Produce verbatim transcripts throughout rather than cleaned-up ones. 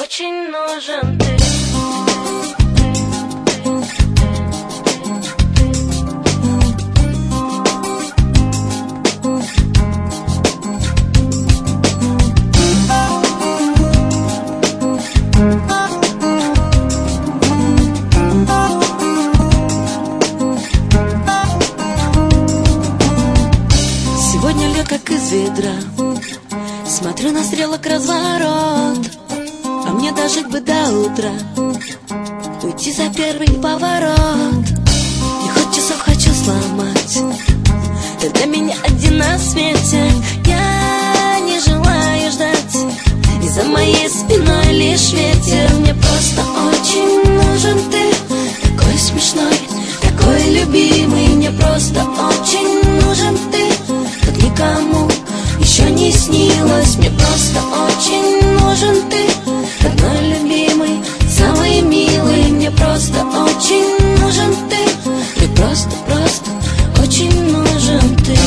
очень нужен ты. Сегодня льет как из ведра, смотрю на стрелок разворот, а мне дожить бы до утра, уйти за первый поворот. И хоть часов хочу сломать, ты для меня один на свете. Я не желаю ждать, и за моей спиной лишь ветер. Мне просто очень нужен ты, такой смешной, такой любимый. Мне просто очень нужен ты, как никому еще не снилось. Мне просто очень нужен ты, родной, любимый, самый милый. Мне просто очень нужен ты, мне просто, просто очень нужен ты.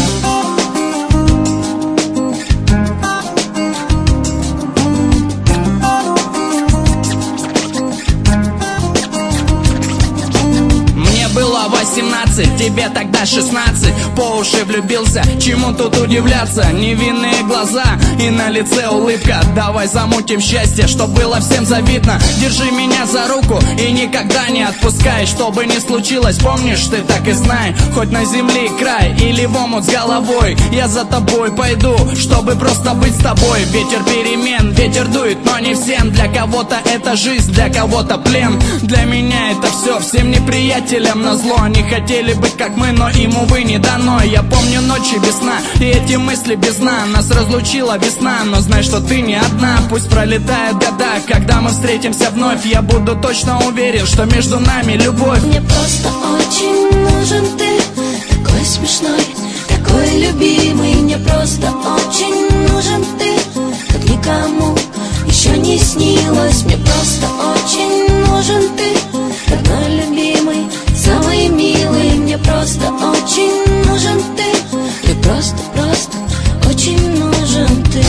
восемнадцать, тебе тогда шестнадцать. По уши влюбился, чему тут удивляться? Невинные глаза и на лице улыбка. Давай замутим счастье, чтоб было всем завидно. Держи меня за руку и никогда не отпускай. Что бы ни случилось, помнишь, ты так и знай. Хоть на земле край или в омут с головой, я за тобой пойду, чтобы просто быть с тобой. Ветер перемен, ветер дует, но не всем. Для кого-то это жизнь, для кого-то плен. Для меня это все, всем неприятелям назло. Они хотели быть как мы, но им, увы, не дано. Я помню ночи без сна и эти мысли без сна. Нас разлучила весна, но знай, что ты не одна. Пусть пролетают года, когда мы встретимся вновь, я буду точно уверен, что между нами любовь. Мне просто очень нужен ты, такой смешной, такой любимый. Мне просто очень нужен ты, как никому еще не снилось. Мне просто очень нужен ты, родной, любимый, самый милый. Мне просто очень нужен ты, мне просто, просто очень нужен ты.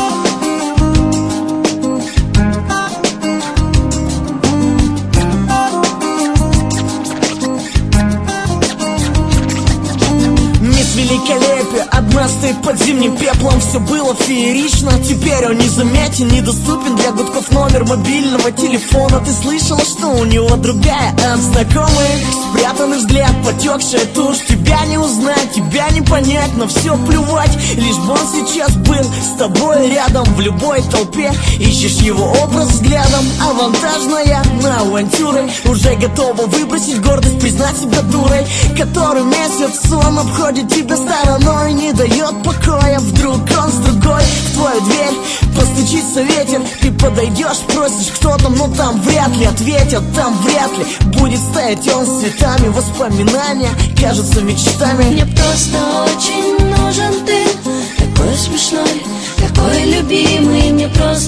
Великолепие, одна стоит под зимним пеплом. Все было феерично, теперь он незаметен, недоступен для гудков номер мобильного телефона. Ты слышала, что у него другая от знакомых? Спрятанный взгляд, потекшая тушь. Тебя не узнать, тебя не понять, но все плевать, лишь бы он сейчас был с тобой рядом. В любой толпе ищешь его образ взглядом. Авантажная на авантюры, уже готова выбросить гордость, признать себя дурой. Который месяц он обходит тебя стороной, не дает покоя. Вдруг он с другой, в твою дверь постучится ветер. Ты подойдешь, спросишь, кто там, но там вряд ли ответят. Там вряд ли будет стоять он с цветами. Воспоминания кажутся мечтами. Мне просто очень нужен ты, такой смешной, такой любимый. Мне просто